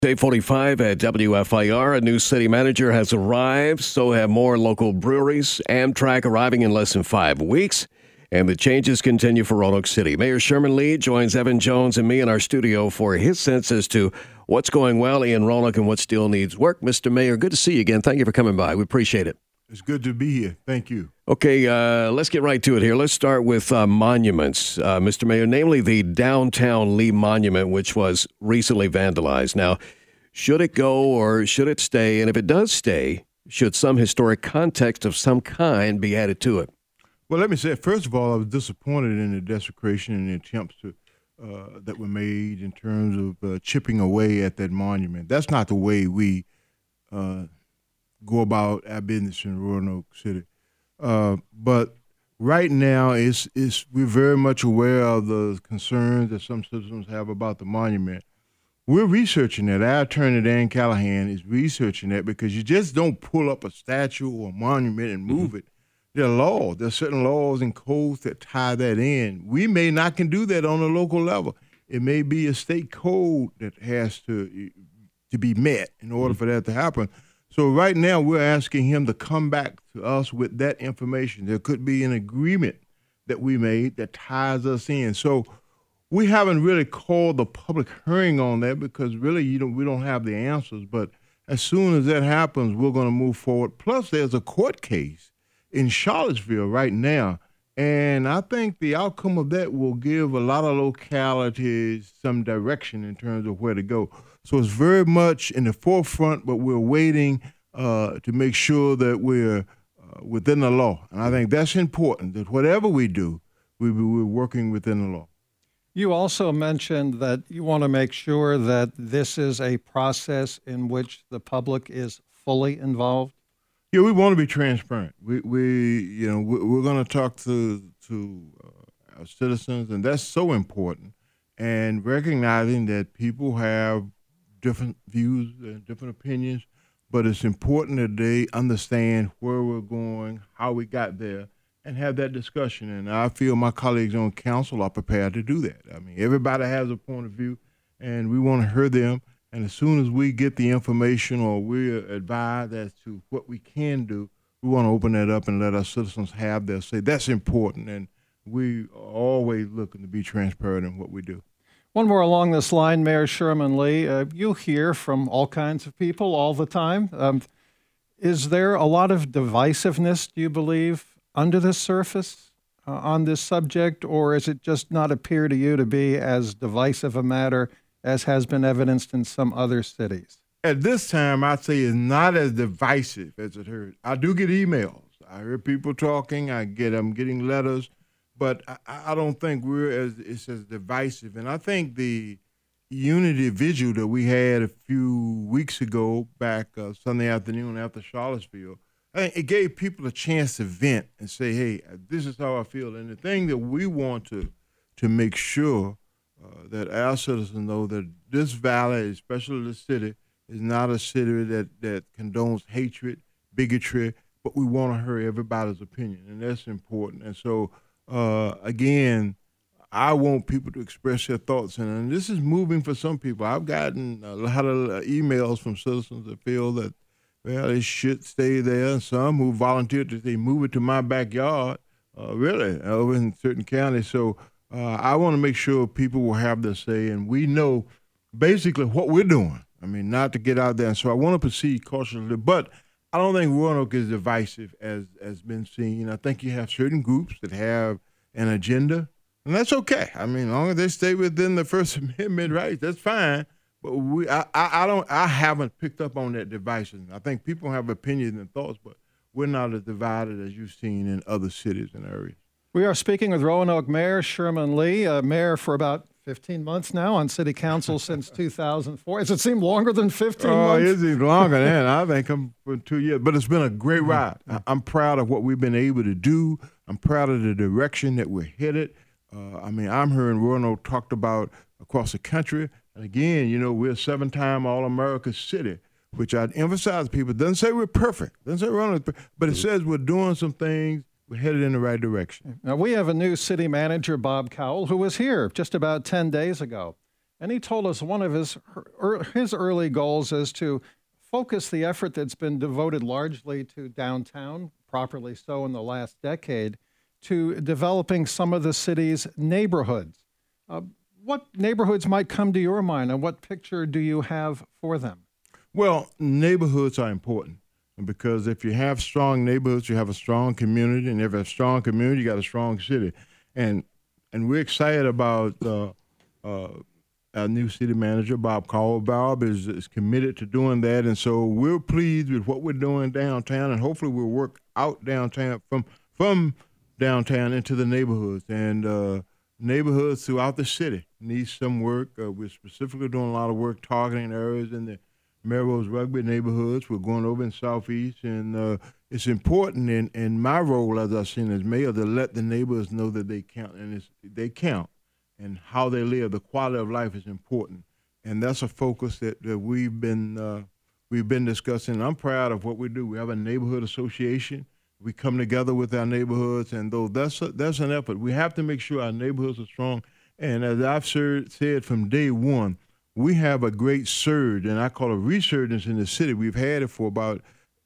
Day 45 at WFIR. A new city manager has arrived. So have more local breweries. Amtrak arriving in less than 5 weeks. And the changes continue for Roanoke City. Mayor Sherman Lee joins Evan Jones and me in our studio for his sense as to what's going well in Roanoke and what still needs work. Mr. Mayor, good to see you again. Thank you for coming by. We appreciate it. It's good to be here. Thank you. Okay, let's get right to it here. Let's start with monuments, Mr. Mayor, namely the downtown Lee Monument, which was recently vandalized. Now, should it go or should it stay? And if it does stay, should some historic context of some kind be added to it? Well, let me say, first of all, I was disappointed in the desecration and the attempts that were made in terms of chipping away at that monument. That's not the way we go about our business in Roanoke City. But right now, we're very much aware of the concerns that some citizens have about the monument. We're researching that. Our attorney, Dan Callahan, is researching that because you just don't pull up a statue or a monument and move it. There are laws. There are certain laws and codes that tie that in. We may not can do that on a local level. It may be a state code that has to be met in order for that to happen. So right now we're asking him to come back to us with that information. There could be an agreement that we made that ties us in. So we haven't really called the public hearing on that because really we don't have the answers. But as soon as that happens, we're going to move forward. Plus, there's a court case in Charlottesville right now. And I think the outcome of that will give a lot of localities some direction in terms of where to go. So it's very much in the forefront, but we're waiting to make sure that we're within the law. And I think that's important, that whatever we do, we're working within the law. You also mentioned that you want to make sure that this is a process in which the public is fully involved. Yeah, we want to be transparent. We're going to talk to our citizens, and that's so important. And recognizing that people have different views and different opinions, but it's important that they understand where we're going, how we got there, and have that discussion. And I feel my colleagues on council are prepared to do that. I mean, everybody has a point of view, and we want to hear them. And as soon as we get the information or we're advised as to what we can do, we want to open that up and let our citizens have their say. That's important, and we are always looking to be transparent in what we do. One more along this line, Mayor Sherman Lee. You hear from all kinds of people all the time. Is there a lot of divisiveness, do you believe, under the surface on this subject, or is it just not appear to you to be as divisive a matter as has been evidenced in some other cities? At this time, I'd say it's not as divisive as it heard. I do get emails. I hear people talking. I'm getting letters. But I don't think it's as divisive. And I think the unity vigil that we had a few weeks ago back Sunday afternoon after Charlottesville, I think it gave people a chance to vent and say, hey, this is how I feel. And the thing that we want to make sure that our citizens know that this valley, especially the city, is not a city that condones hatred, bigotry, but we want to hear everybody's opinion, and that's important. And so, again, I want people to express their thoughts, and this is moving for some people. I've gotten a lot of emails from citizens that feel that, well, it should stay there, and some who volunteered to say, move it to my backyard, really, over in certain counties. So I want to make sure people will have their say, and we know basically what we're doing. I mean, not to get out there. And so I want to proceed cautiously, but I don't think Roanoke is divisive as been seen. I think you have certain groups that have an agenda, and that's okay. I mean, as long as they stay within the First Amendment rights, that's fine. But I haven't picked up on that divisiveness. I think people have opinions and thoughts, but we're not as divided as you've seen in other cities and areas. We are speaking with Roanoke Mayor Sherman Lee, mayor for about 15 months now, on city council since 2004. Does it seem longer than 15 months? Oh, it seems longer than that. I think I'm for 2 years. But it's been a great ride. I'm proud of what we've been able to do. I'm proud of the direction that we're headed. I'm hearing Roanoke talked about across the country. And again, we're a 7-time All-America city, which I'd emphasize to people. It doesn't say we're perfect. It doesn't say Roanoke, but it says we're doing some things. We're headed in the right direction. Now, we have a new city manager, Bob Cowell, who was here just about 10 days ago. And he told us one of his early goals is to focus the effort that's been devoted largely to downtown, properly so in the last decade, to developing some of the city's neighborhoods. What neighborhoods might come to your mind, and what picture do you have for them? Well, neighborhoods are important because if you have strong neighborhoods, you have a strong community, and if you have a strong community, you got a strong city. And we're excited about our new city manager, Bob Caldwell. Bob is committed to doing that, and so we're pleased with what we're doing downtown, and hopefully we'll work out downtown from downtown into the neighborhoods. And neighborhoods throughout the city need some work. We're specifically doing a lot of work targeting areas in the Melrose Rugby neighborhoods. We're going over in Southeast, and it's important in my role, as I've seen as mayor, to let the neighbors know that they count, and they count, and how they live. The quality of life is important, and that's a focus that we've been discussing. I'm proud of what we do. We have a neighborhood association. We come together with our neighborhoods, and though that's an effort, we have to make sure our neighborhoods are strong. And as I've said from day one, we have a great surge, and I call it a resurgence in the city. We've had it for about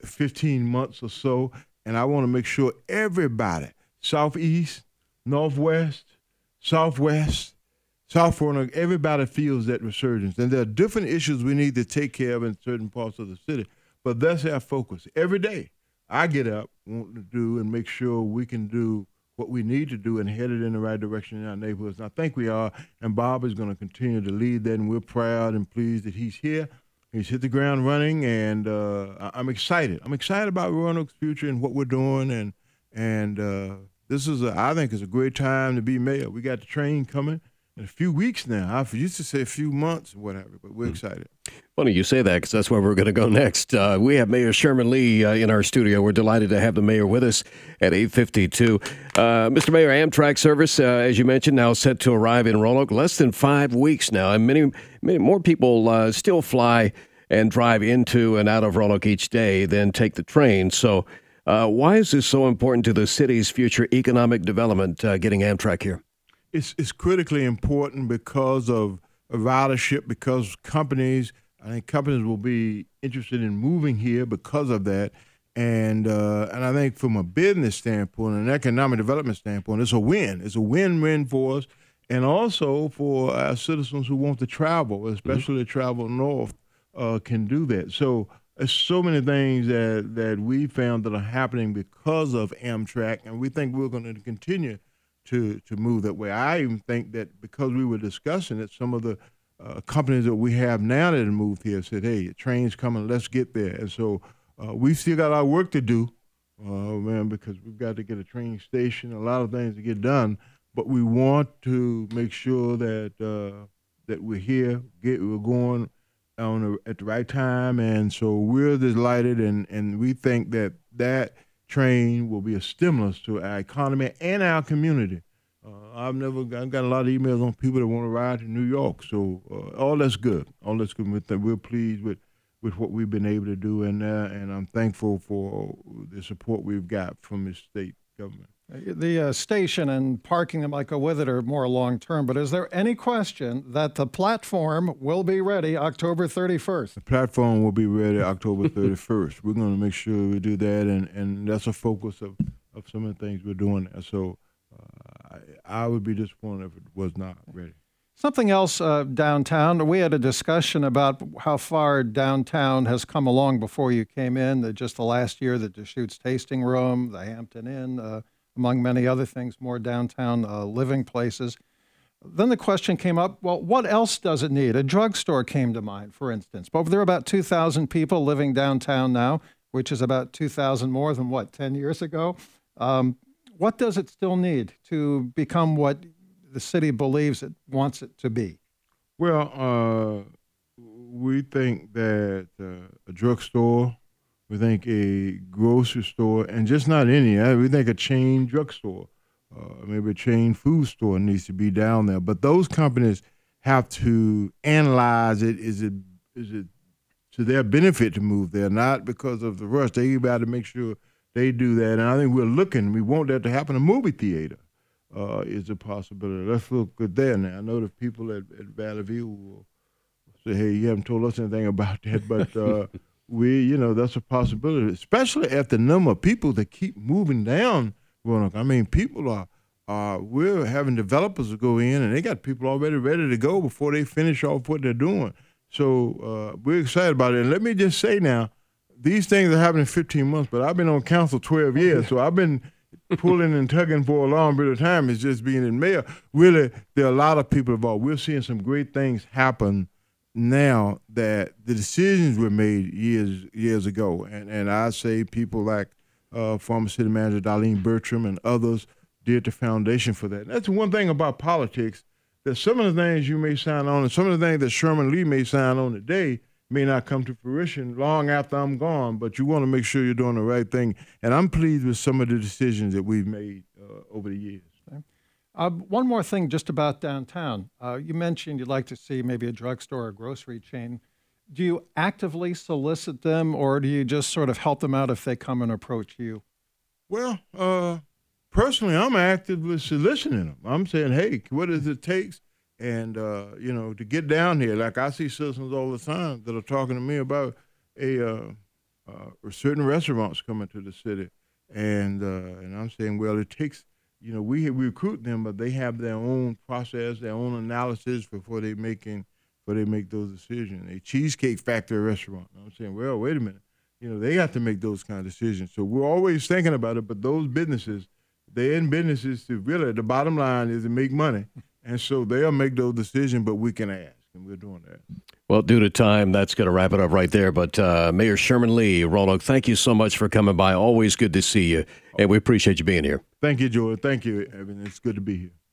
15 months or so, and I want to make sure everybody, Southeast, Northwest, Southwest, South Florida, everybody feels that resurgence. And there are different issues we need to take care of in certain parts of the city, but that's our focus. Every day I get up, want to do and make sure we can do what we need to do and headed in the right direction in our neighborhoods. And I think we are, and Bob is going to continue to lead that, and we're proud and pleased that he's here. He's hit the ground running, and I'm excited. I'm excited about Roanoke's future and what we're doing, and this is, I think, is a great time to be mayor. We got the train coming in a few weeks now. I used to say a few months or whatever, but we're excited. Funny you say that, because that's where we're going to go next. We have Mayor Sherman Lee in our studio. We're delighted to have the mayor with us at 8:52. Mr. Mayor, Amtrak service, as you mentioned, now set to arrive in Roanoke less than 5 weeks now, and many more people still fly and drive into and out of Roanoke each day than take the train. So why is this so important to the city's future economic development, getting Amtrak here? It's critically important because of ridership, because I think companies will be interested in moving here because of that. And I think from a business standpoint, an economic development standpoint, it's a win. It's a win-win for us, and also for our citizens who want to travel, especially to travel north, can do that. So there's so many things that we found that are happening because of Amtrak, and we think we're going to continue to move that way. I even think that because we were discussing it, some of the companies that we have now that have moved here said, hey, the train's coming, let's get there. And so we've still got our work to do, because we've got to get a train station, a lot of things to get done, but we want to make sure that we're here, we're going at the right time, and so we're delighted, and we think that train will be a stimulus to our economy and our community. I've got a lot of emails on people that want to ride to New York, so all that's good. All that's good. We're pleased with what we've been able to do, and I'm thankful for the support we've got from the state government. The station and parking that might go with it are more long-term, but is there any question that the platform will be ready October 31st? The platform will be ready October 31st. We're going to make sure we do that, and that's a focus of some of the things we're doing there. So I would be disappointed if it was not ready. Something else downtown, we had a discussion about how far downtown has come along before you came in, just the last year, the Deschutes Tasting Room, the Hampton Inn, among many other things, more downtown living places. Then the question came up, well, what else does it need? A drugstore came to mind, for instance. But there are about 2,000 people living downtown now, which is about 2,000 more than, 10 years ago? What does it still need to become what the city believes it wants it to be? Well, we think that a drugstore, we think a grocery store, and just not any. We think a chain drugstore, maybe a chain food store needs to be down there. But those companies have to analyze it. Is it to their benefit to move there, not because of the rush? They got to make sure they do that. And I think we want that to happen. A movie theater. is a possibility. Let's look at there now. I know the people at Valley View will say, hey, you haven't told us anything about that, but that's a possibility, especially at the number of people that keep moving down Roanoke. I mean, people we're having developers go in, and they got people already ready to go before they finish off what they're doing. So we're excited about it. And let me just say now, these things are happening in 15 months, but I've been on council 12 years, so I've been pulling and tugging for a long period of time. It's just being in mayor. Really, there are a lot of people involved. We're seeing some great things happen now that the decisions were made years ago. And I say people like former city manager Darlene Bertram and others did the foundation for that. And that's one thing about politics, that some of the things you may sign on and some of the things that Sherman Lee may sign on today may not come to fruition long after I'm gone, but you want to make sure you're doing the right thing. And I'm pleased with some of the decisions that we've made over the years. One more thing just about downtown. You mentioned you'd like to see maybe a drugstore or grocery chain. Do you actively solicit them, or do you just sort of help them out if they come and approach you? Well, personally, I'm actively soliciting them. I'm saying, hey, what does it take? And, to get down here, like I see citizens all the time that are talking to me about certain restaurants coming to the city. And I'm saying, well, it takes, we recruit them, but they have their own process, their own analysis before they make those decisions. A Cheesecake Factory restaurant. I'm saying, well, wait a minute. They got to make those kind of decisions. So we're always thinking about it, but those businesses, they're in businesses to really, the bottom line is to make money. And so they'll make those decisions, but we can ask, and we're doing that. Well, due to time, that's going to wrap it up right there. But Mayor Sherman Lee, Roanoke, thank you so much for coming by. Always good to see you, and we appreciate you being here. Thank you, Joy. Thank you, Evan. It's good to be here.